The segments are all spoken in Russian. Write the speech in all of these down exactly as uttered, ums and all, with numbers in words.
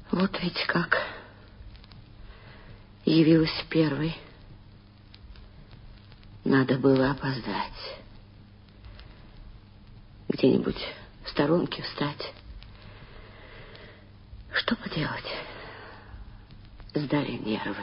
Вот ведь как. Явилась первой. Надо было опоздать. Где-нибудь в сторонке встать. Что поделать? Сдали нервы.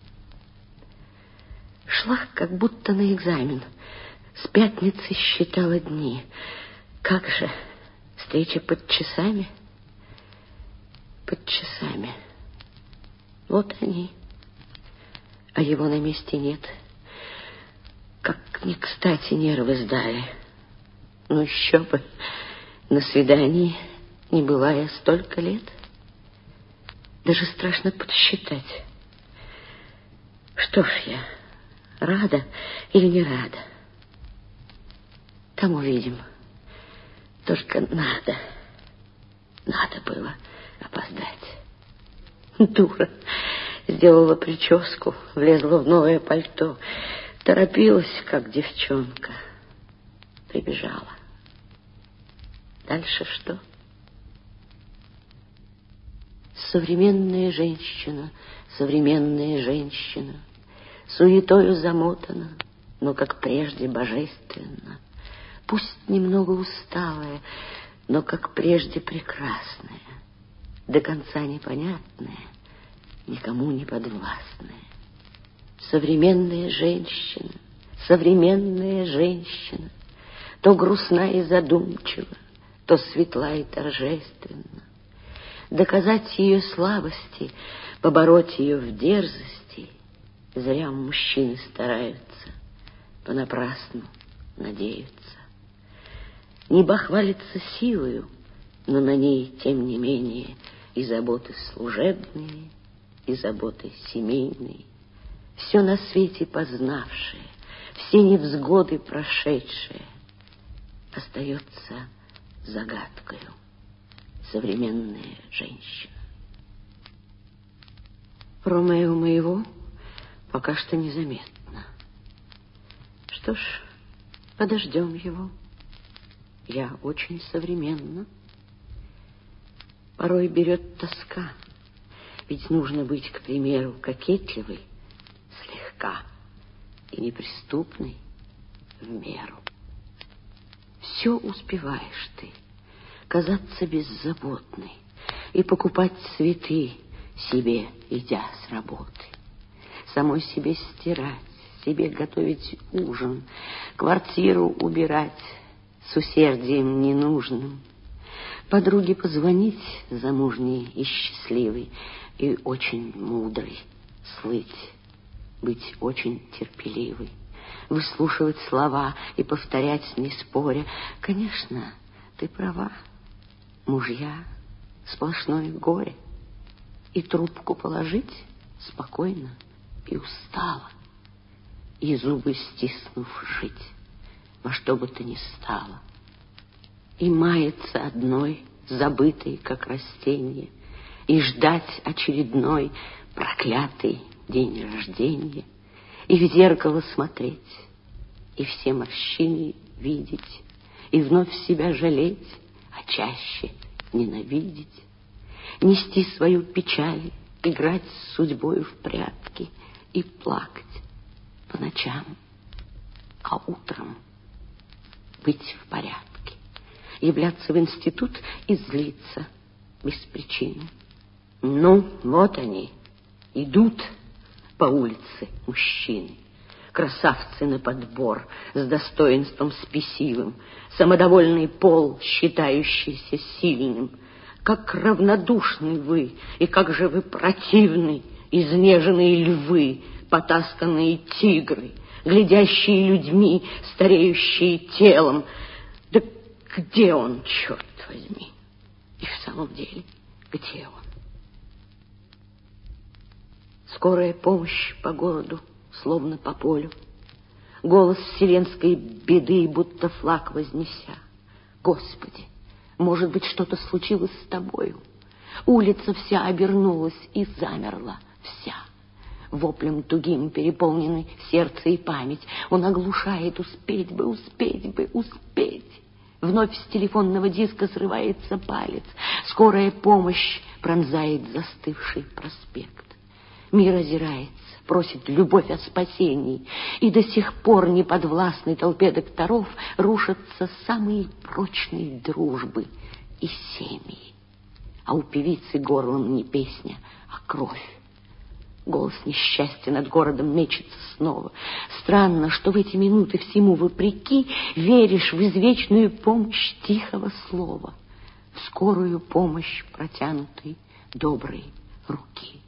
Шла как будто на экзамен. С пятницы считала дни. Как же, встреча под часами? Под часами. Вот они. А его на месте нет. Как не кстати нервы сдали. Ну еще бы, на свидании, не бывая столько лет. Даже страшно подсчитать. Что ж я, рада или не рада? Там увидим. Только надо, надо было опоздать. Дура. Сделала прическу, влезла в новое пальто. Торопилась, как девчонка. Прибежала. Дальше что? Современная женщина, современная женщина, суетою замотана, но, как прежде, божественно. Пусть немного усталая, но, как прежде, прекрасная. До конца непонятная, никому не подвластная. Современная женщина, современная женщина, то грустна и задумчива, то светла и торжественна. Доказать ее слабости, побороть ее в дерзости, зря мужчины стараются, понапрасну надеются. Не бахвалится силою, но на ней, тем не менее, и заботы служебные, и заботы семейные, все на свете познавшее, все невзгоды прошедшие, остается загадкою современная женщина. Ромео моего пока что незаметно. Что ж, подождем его. Я очень современна. Порой берет тоска, ведь нужно быть, к примеру, кокетливой, слегка, и неприступной в меру. Все успеваешь ты, казаться беззаботной и покупать цветы себе, идя с работы. Самой себе стирать, себе готовить ужин, квартиру убирать с усердием ненужным, подруге позвонить замужней и счастливой, и очень мудрой слыть, быть очень терпеливой, выслушивать слова и повторять, не споря: конечно, ты права, мужья сплошное горе, и трубку положить спокойно и устало, и зубы стиснув жить во что бы то ни стало, и маяться одной, забытой, как растение, и ждать очередной проклятый день рождения, и в зеркало смотреть, и все морщины видеть, и вновь себя жалеть, а чаще ненавидеть, нести свою печаль, играть с судьбой в прятки и плакать по ночам, а утром быть в порядке, являться в институт и злиться без причины. Ну, вот они, идут по улице мужчины, красавцы на подбор, с достоинством спесивым, самодовольный пол, считающийся сильным. Как равнодушны вы, и как же вы противны, изнеженные львы, потасканные тигры, глядящие людьми, стареющие телом. Да где он, черт возьми? И в самом деле, где он? Скорая помощь по городу, словно по полю, голос вселенской беды, будто флаг вознеся. Господи, может быть, что-то случилось с тобою? Улица вся обернулась и замерла вся. Воплем тугим переполнены сердце и память. Он оглушает: успеть бы, успеть бы, успеть. Вновь с телефонного диска срывается палец. Скорая помощь пронзает застывший проспект. Мир озирается, просит любовь о спасении, и до сих пор неподвластной толпе докторов рушатся самые прочные дружбы и семьи. А у певицы горлом не песня, а кровь. Голос несчастья над городом мечется снова. Странно, что в эти минуты всему вопреки веришь в извечную помощь тихого слова, в скорую помощь протянутой доброй руки.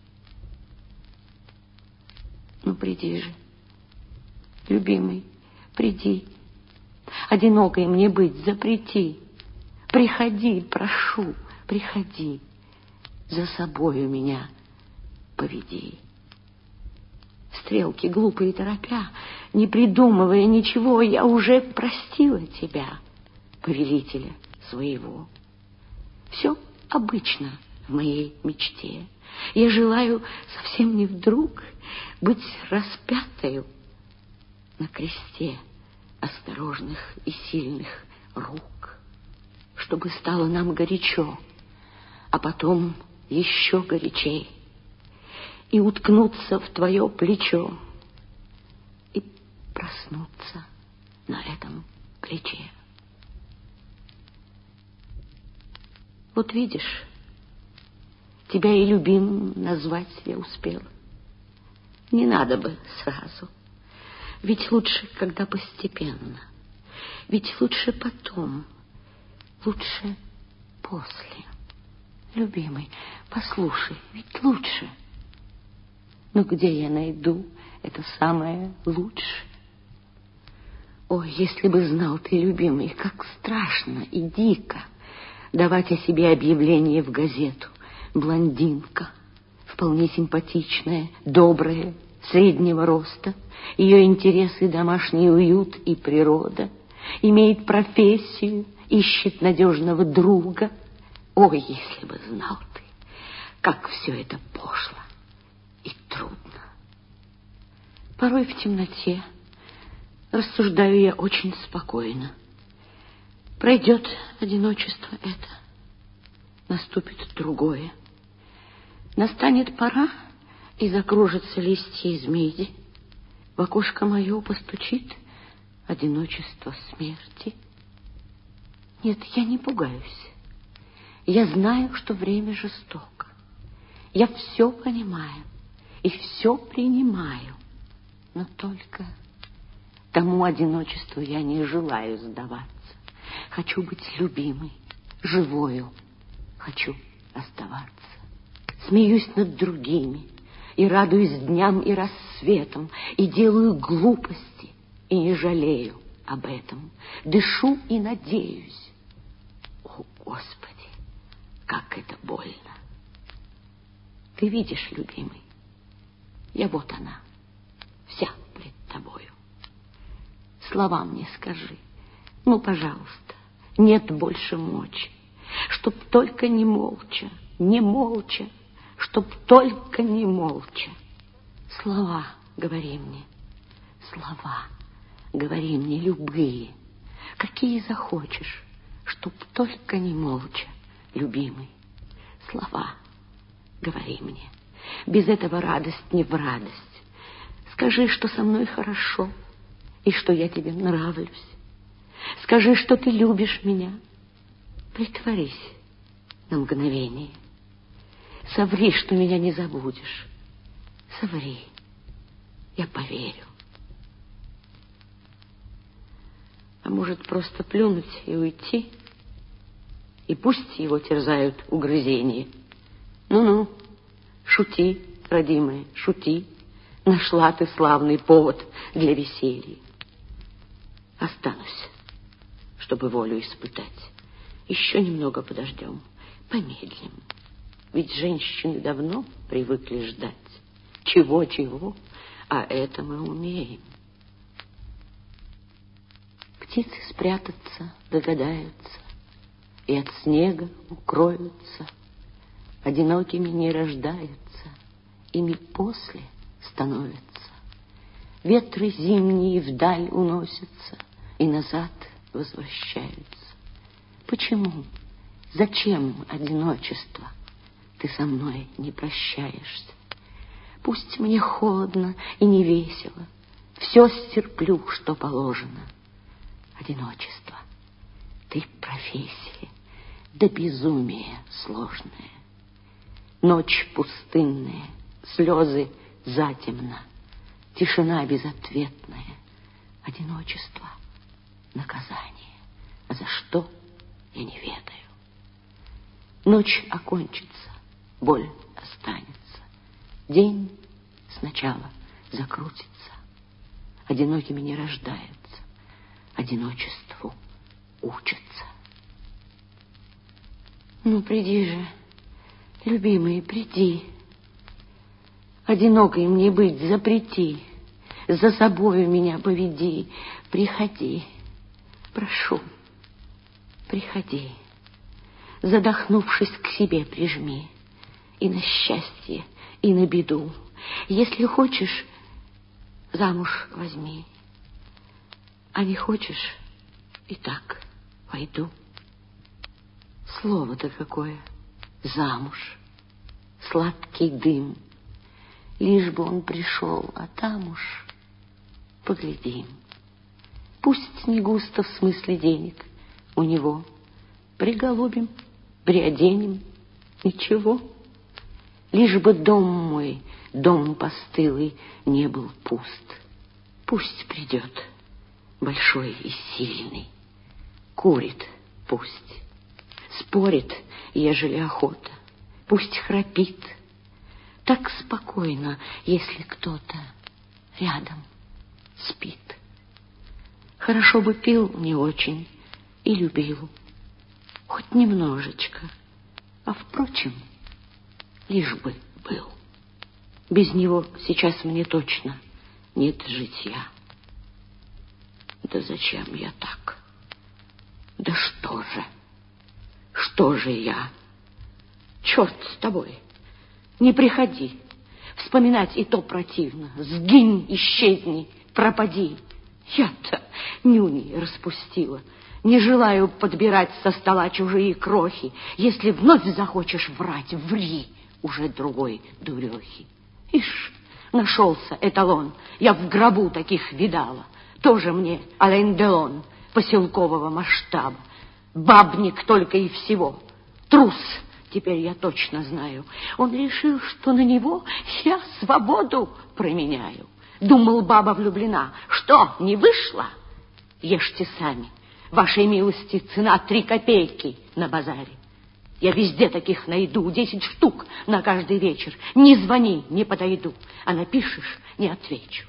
Ну, приди же, любимый, приди. Одинокой мне быть запрети. Приходи, прошу, приходи. За собою меня поведи. Стрелки глупые торопя, не придумывая ничего, я уже простила тебя, повелителя своего. Все обычно в моей мечте. Я желаю совсем не вдруг быть распятою на кресте осторожных и сильных рук, чтобы стало нам горячо, а потом еще горячей, и уткнуться в твое плечо, и проснуться на этом плече. Вот видишь, тебя и любимым назвать я успела. Не надо бы сразу, ведь лучше, когда постепенно, ведь лучше потом, лучше после. Любимый, послушай, ведь лучше. Но где я найду это самое лучше? Ой, если бы знал ты, любимый, как страшно и дико давать о себе объявление в газету. Блондинка, вполне симпатичная, добрая, среднего роста, ее интересы домашний уют и природа, имеет профессию, ищет надежного друга. Ой, если бы знал ты, как все это пошло и трудно. Порой в темноте рассуждаю я очень спокойно. Пройдет одиночество это, наступит другое. Настанет пора, и закружатся листья из меди. В окошко мое постучит одиночество смерти. Нет, я не пугаюсь. Я знаю, что время жестоко. Я все понимаю и все принимаю. Но только тому одиночеству я не желаю сдаваться. Хочу быть любимой, живою. Хочу оставаться. Смеюсь над другими и радуюсь дням и рассветам, и делаю глупости, и не жалею об этом. Дышу и надеюсь. О, Господи, как это больно! Ты видишь, любимый, я вот она, вся пред тобою. Слова мне скажи, ну, пожалуйста, нет больше мочи, чтоб только не молча, не молча, чтоб только не молча. Слова говори мне, слова говори мне любые, какие захочешь, чтоб только не молча, любимый. Слова говори мне, без этого радость не в радость. Скажи, что со мной хорошо, и что я тебе нравлюсь. Скажи, что ты любишь меня. Притворись на мгновение. Соври, что меня не забудешь. Соври, я поверю. А может, просто плюнуть и уйти? И пусть его терзают угрызения. Ну-ну, шути, родимая, шути. Нашла ты славный повод для веселья. Останусь, чтобы волю испытать. Еще немного подождем, помедлим. Ведь женщины давно привыкли ждать. Чего-чего, а это мы умеем. Птицы спрятаться догадаются и от снега укроются. Одинокими не рождаются, ими после становятся. Ветры зимние вдаль уносятся и назад возвращаются. Почему? Зачем одиночество? Ты со мной не прощаешься. Пусть мне холодно и не весело, все стерплю, что положено. Одиночество. Ты профессия, да безумие сложное. Ночь пустынная, слезы затемно, тишина безответная, одиночество, наказание. А за что, я не ведаю. Ночь окончится, боль останется. День сначала закрутится. Одинокими не рождается, одиночеству учится. Ну, приди же, любимый, приди. Одинокой мне быть запрети, за собою меня поведи. Приходи, прошу, приходи. Задохнувшись, к себе прижми. И на счастье, и на беду. Если хочешь, замуж возьми. А не хочешь, и так войду. Слово-то какое, замуж, сладкий дым. Лишь бы он пришел, а там уж поглядим. Пусть не густо в смысле денег у него. Приголубим, приоденем, ничего. Лишь бы дом мой, дом постылый, не был пуст. Пусть придет, большой и сильный, курит пусть, спорит, ежели охота, пусть храпит. Так спокойно, если кто-то рядом спит. Хорошо бы пил не очень и любил, хоть немножечко, а впрочем, лишь бы был. Без него сейчас мне точно нет житья. Да зачем я так? Да что же? Что же я? Черт с тобой! Не приходи. Вспоминать и то противно. Сгинь, исчезни, пропади. Я-то нюни распустила. Не желаю подбирать со стола чужие крохи. Если вновь захочешь врать, ври уже другой дурехи. Ишь, нашелся эталон. Я в гробу таких видала. Тоже мне Ален Делон поселкового масштаба. Бабник только и всего. Трус, теперь я точно знаю. Он решил, что на него я свободу променяю. Думал, баба влюблена. Что, не вышло? Ешьте сами. Вашей милости цена три копейки на базаре. Я везде таких найду, десять штук на каждый вечер. Не звони, не подойду. А напишешь, не отвечу.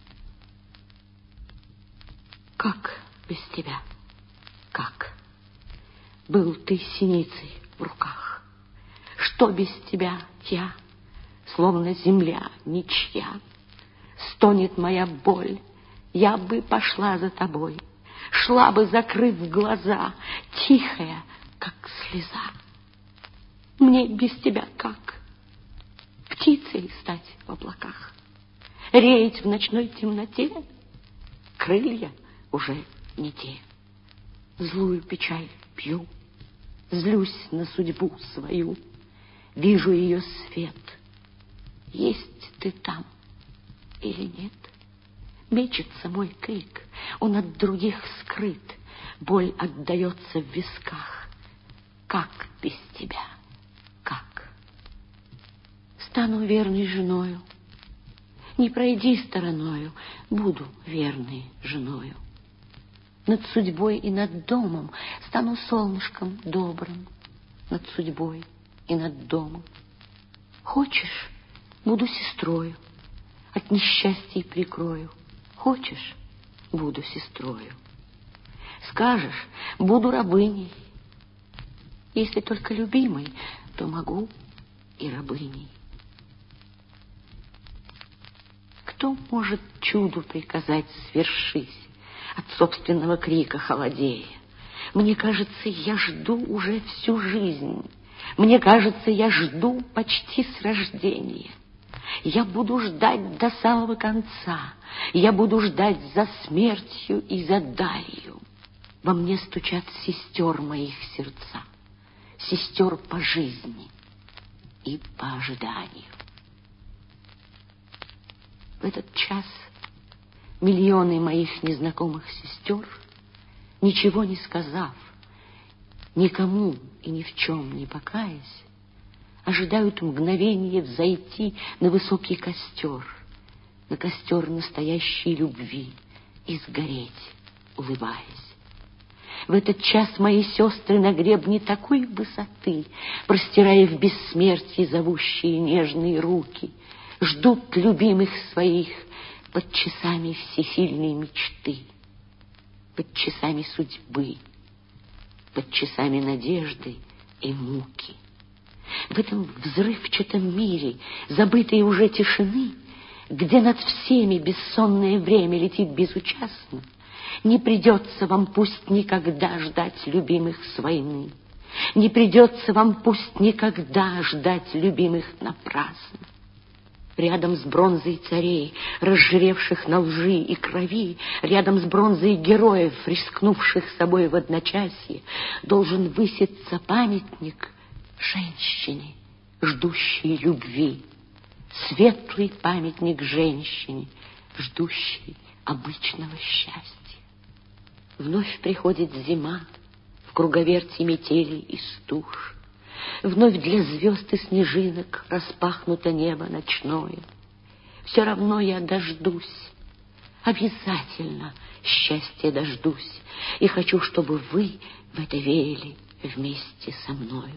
Как без тебя? Как? Был ты синицей в руках. Что без тебя я, словно земля ничья? Стонет моя боль, я бы пошла за тобой, шла бы, закрыв глаза, тихая, как слеза. Мне без тебя как? Птицей стать в облаках, реять в ночной темноте? Крылья уже не те. Злую печаль пью, злюсь на судьбу свою, вижу ее свет. Есть ты там или нет? Мечется мой крик, он от других скрыт, боль отдается в висках. Как без тебя? Как? Стану верной женою, не пройди стороною, буду верной женою. Над судьбой и над домом стану солнышком добрым, над судьбой и над домом. Хочешь, буду сестрою, от несчастий прикрою. Хочешь, буду сестрою. Скажешь, буду рабыней. Если только любимой, то могу и рабыней. Кто может чуду приказать свершись, от собственного крика холодея? Мне кажется, я жду уже всю жизнь. Мне кажется, я жду почти с рождения. Я буду ждать до самого конца. Я буду ждать за смертью и за Дарью. Во мне стучат сестер моих сердца, сестер по жизни и по ожиданию. В этот час миллионы моих незнакомых сестер, ничего не сказав, никому и ни в чем не покаясь, ожидают мгновения взойти на высокий костер, на костер настоящей любви и сгореть, улыбаясь. В этот час мои сестры на гребне такой высоты, простирая в бессмертие зовущие нежные руки, ждут любимых своих под часами всесильной мечты, под часами судьбы, под часами надежды и муки. В этом взрывчатом мире забытой уже тишины, где над всеми бессонное время летит безучастно, не придется вам пусть никогда ждать любимых с войны, не придется вам пусть никогда ждать любимых напрасно. Рядом с бронзой царей, разжиревших на лжи и крови, рядом с бронзой героев, рискнувших собой в одночасье, должен выситься памятник женщине, ждущей любви, светлый памятник женщине, ждущей обычного счастья. Вновь приходит зима в круговерти метели и стуж. Вновь для звезд и снежинок распахнуто небо ночное. Все равно я дождусь, обязательно счастья дождусь, и хочу, чтобы вы в это верили вместе со мною.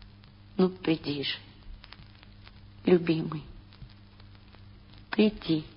Ну, приди же, любимый, приди.